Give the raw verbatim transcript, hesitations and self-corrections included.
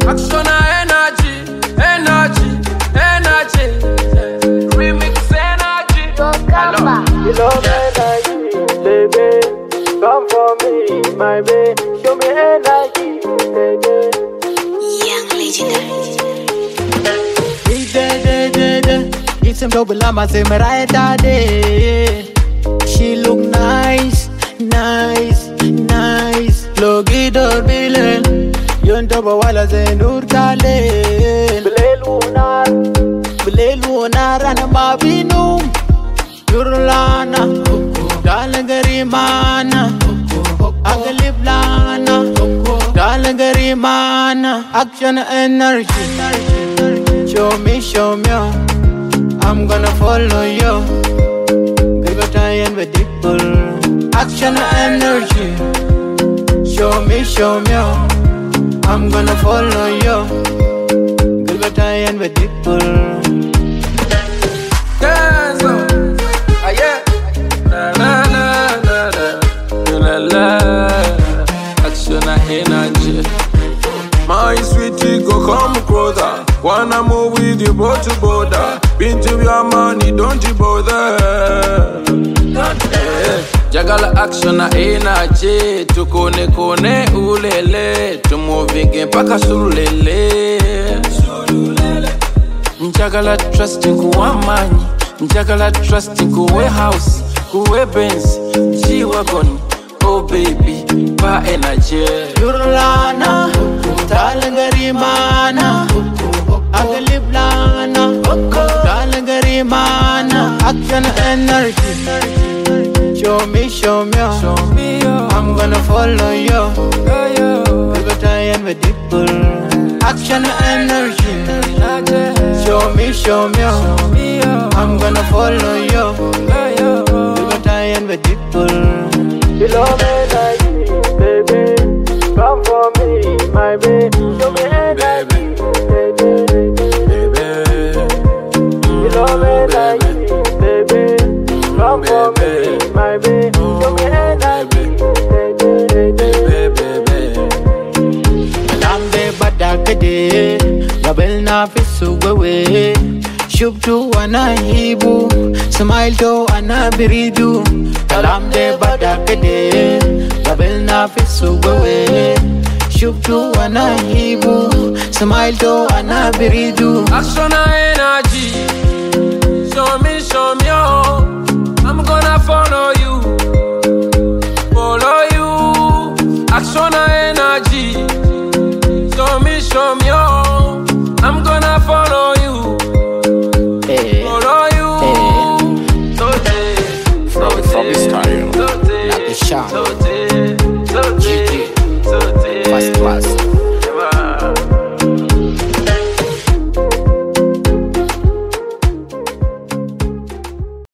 Action energy, energy, energy. Remix energy. Hello. You love energy, baby. Come for me, my baby. Show me energy, baby. Young legendary. It's some double lama say me right day. She look nice, nice, nice. Look it or billen. Yon double wala say nur kale. Bele lunar, bele lunar ana mabinum. Yurlana, dalagari mana, agalib lana, dalagari mana. Action energy. Show me, show me, I'm gonna follow you. Give a time with the bull. Action energy. Show me, show me, I'm gonna follow you. Give a time with the bull. Dance, ah yeah, la la la la la la. Action energy. My sweetie, go come closer. Wanna move with you, both to border. Been to your money, don't you bother. Hey, Jagala action na energy. Tukone kone ulele. Tumovige mpaka sulele. Njagala trust kuwa manyi. Njagala trust kuwe house. Kuwe Benz, G-Wagon. Oh baby, ba energy. Yurlana, dalagari mana, agalib lana, dalagari mana. Action energy. Show me, show me, I'm gonna follow you. Give a time with the bull. Action energy. Show me, show me, I'm gonna follow you. Give a time with the bull. You love energy, baby. Come for me, my baby. Show me energy, baby. You love energy, baby. Come for me, my baby. Show me energy, baby. Lambe badakade, babel na fisuwewe. Shub tu anahibu, smile to anabiridu. Lambe badakade, babel na fisuwewe. Shub tu anahibu, smile to anabiridu. Action energy. Show me, show me, oh. I'm gonna follow you. Follow you. Action energy. Show me, show me, oh. I'm gonna follow you. Hey, follow you. Hey. Sote, From, from his style. sote, like a shot. sote, sote.